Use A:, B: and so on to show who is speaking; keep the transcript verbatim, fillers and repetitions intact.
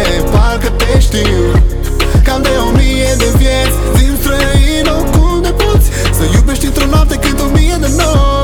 A: parcă te știu. Cam de o mie de vieți, zi-mi străină cum de poți să iubești într-o noapte când o mie de noi.